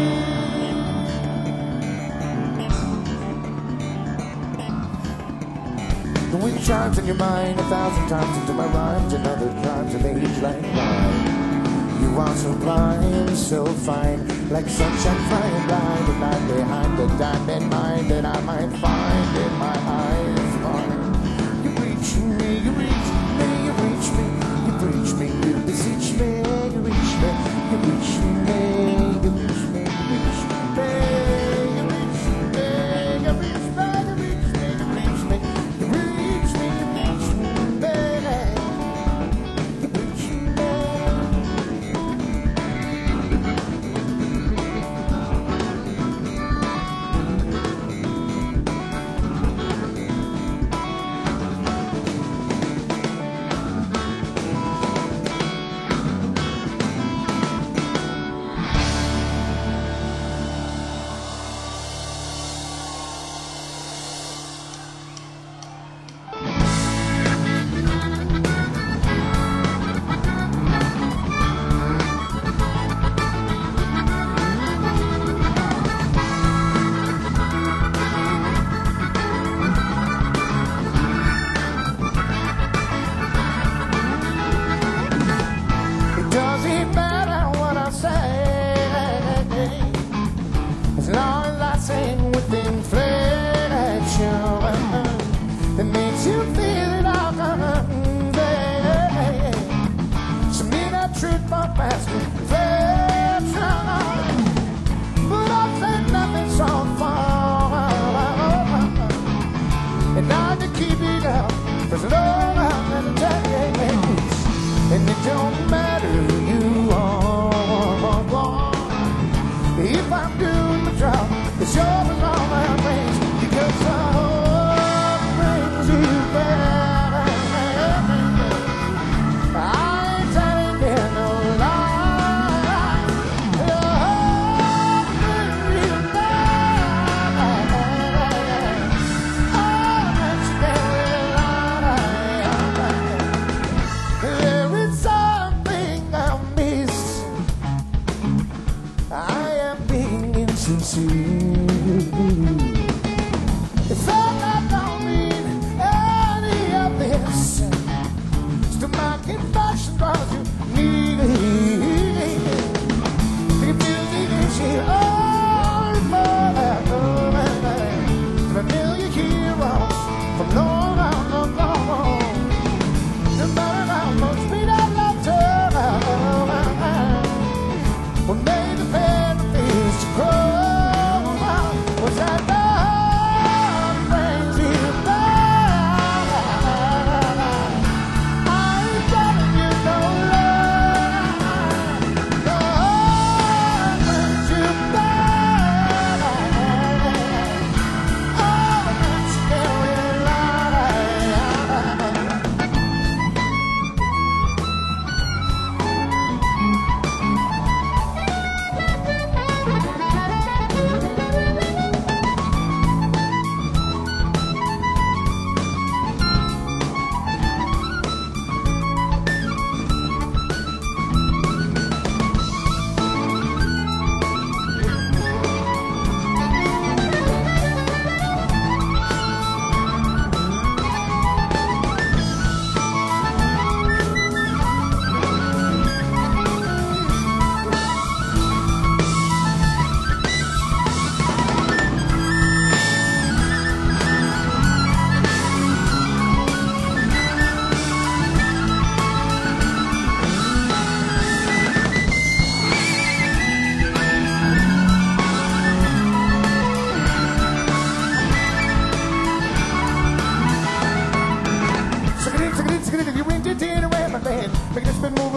The wind chimes in your mind 1,000 times into my rhymes, and other times of age like mine. You are so blind, so fine, like sunshine flying by the night behind the diamond mine that I might find in my eyes. You reach me, you reach me, you reach me, you reach me, you beseech me, you reach me, you reach me, you reach me, you reach me, you reach me, you reach me, you reach me, you reach me, you reach me, you reach me, baby, you reach me.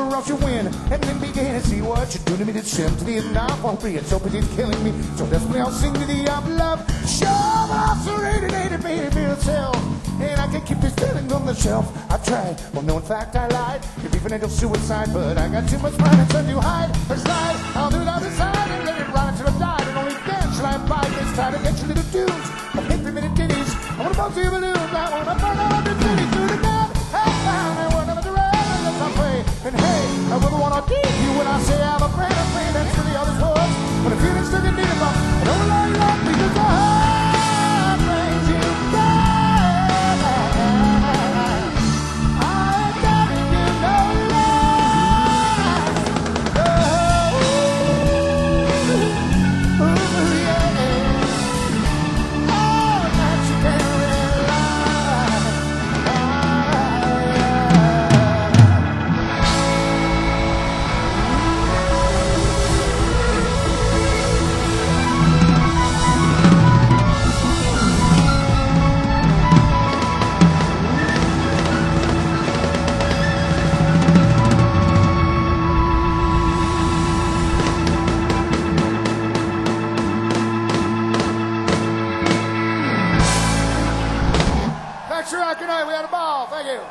else you win. And then begin to see what you're doing to me. That's simply is not appropriate. So it's killing me. So desperately I'll sing to thee of love. Sure, but I'm serrated, baby, feel itself. And I can keep this feeling on the shelf. I've tried, well, no, in fact, I lied. You're beefing into suicide, but I got too much pride and to hide or slide. I'll do it on the side and let it ride until I die. And only then shall I abide this time to get your little dudes. I hate 3-minute ditties. I want to bounce you balloons. I want to burn out the city through the night. Hey, found me one of the red as I play. And hey, I really want to deep you when I say I'm a friend of pain. That's for the other's words. But if feeling's still in need of I don't rely on because the heart brings you back. Good night. We had a ball. Thank you.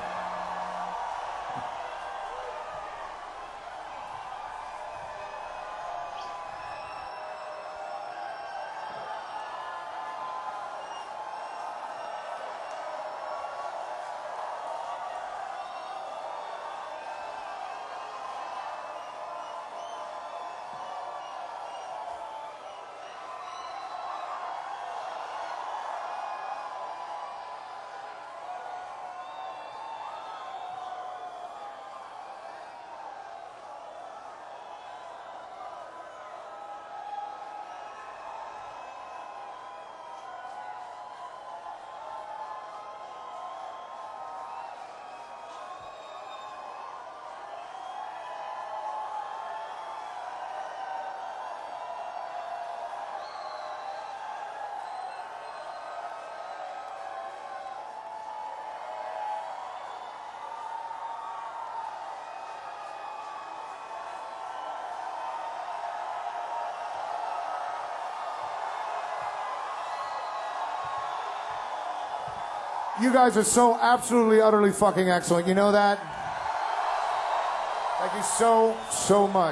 You guys are so absolutely, utterly fucking excellent. You know that? Thank you so much.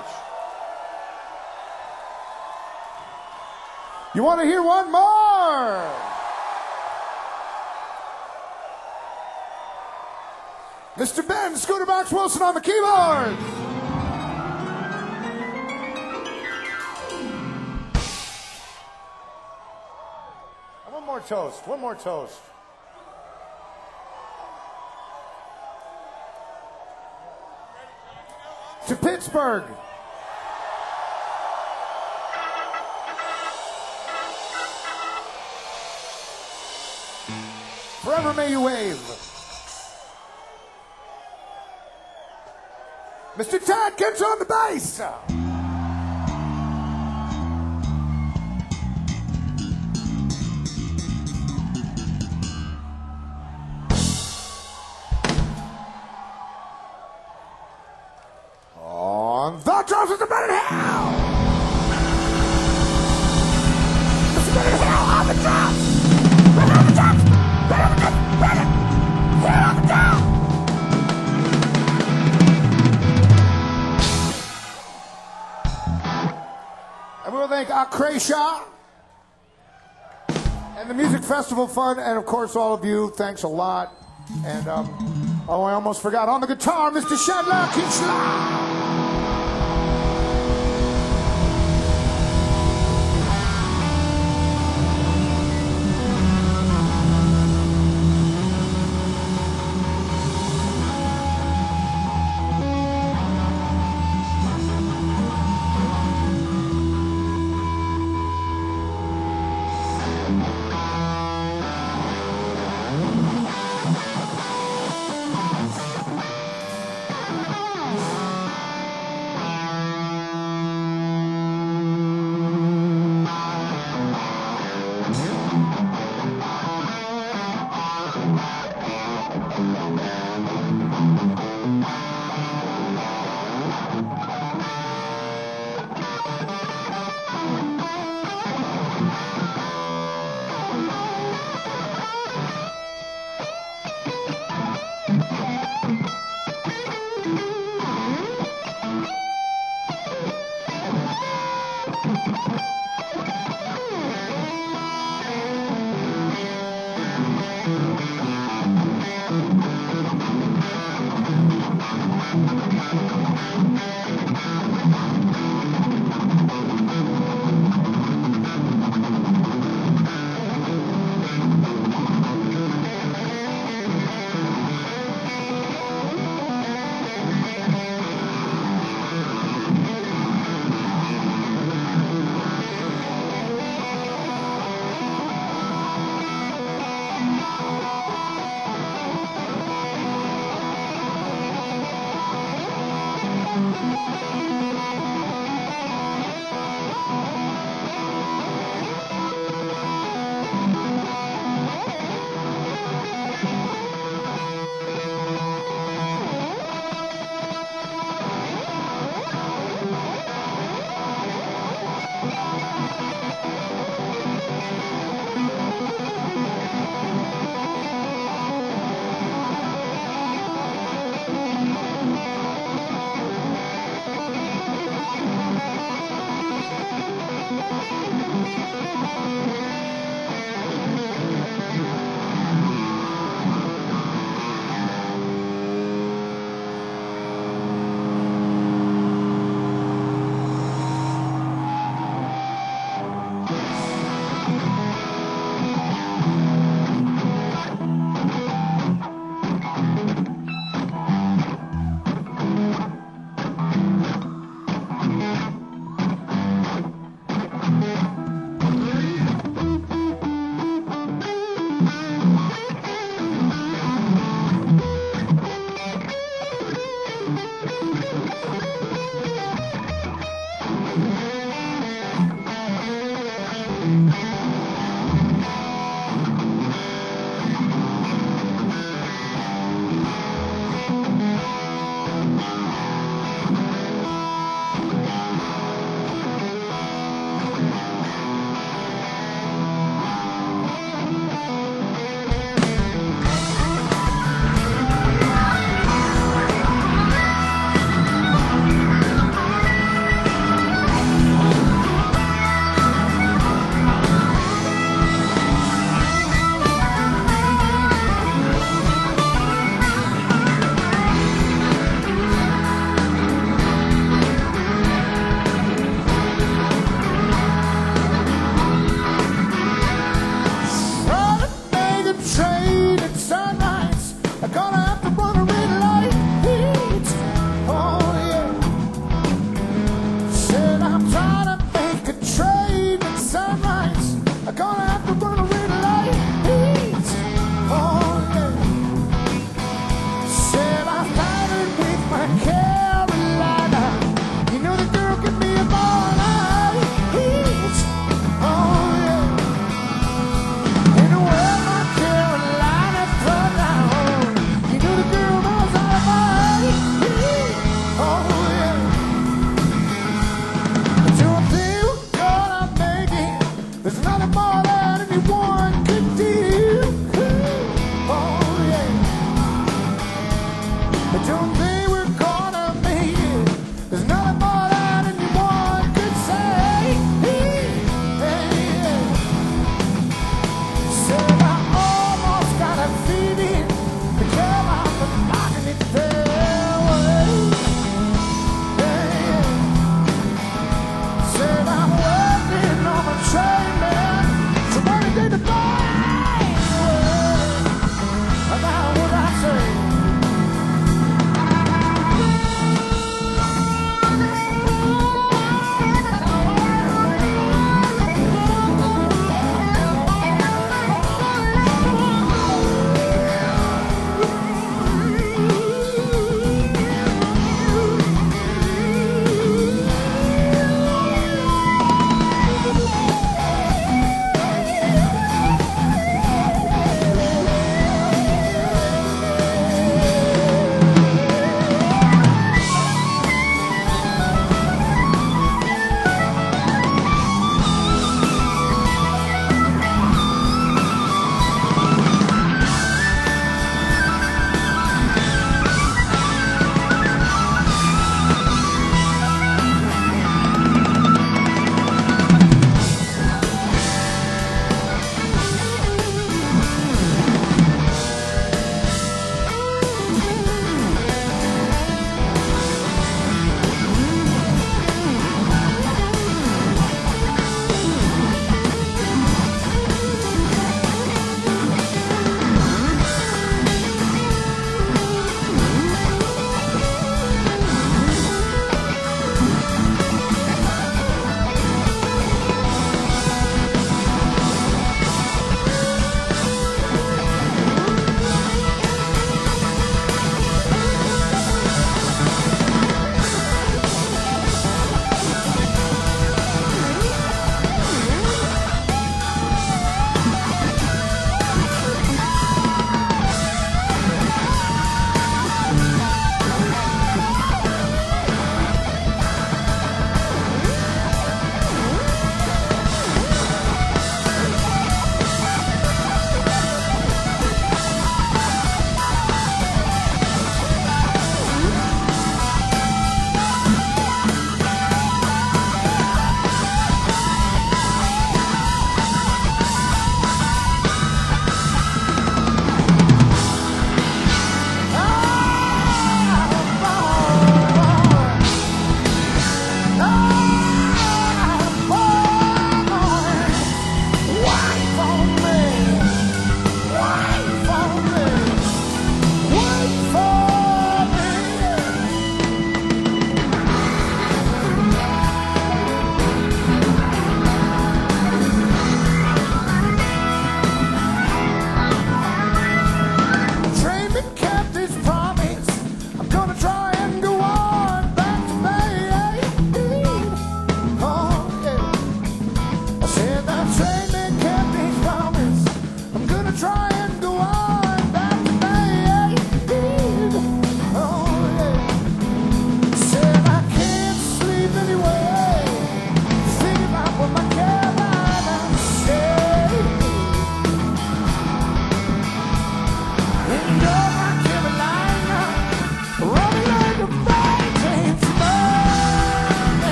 You want to hear one more? Mr. Ben Scooterbox Wilson on the keyboard. And one more toast. To Pittsburgh. Forever may you wave. Mr. Tad gets on the bass. On the drums is the better than hell. It's better than hell on the drums. Better on the drums. Better on the drums. Better on the drums. And we will thank Akresha and the Music Festival Fund, and of course all of you. Thanks a lot. And I almost forgot, on the guitar, Mr. Shadla Kinchla.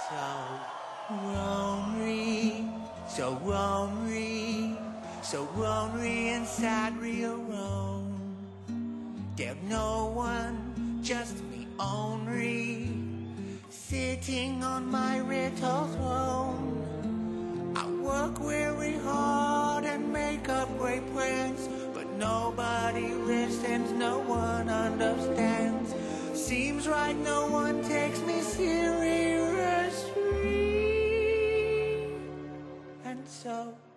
so lonely inside real Rome. There's no one, just me only, sitting on my little throne. I work very hard and make up great plans, but nobody listens, no one understands. Seems like no one takes me seriously, and so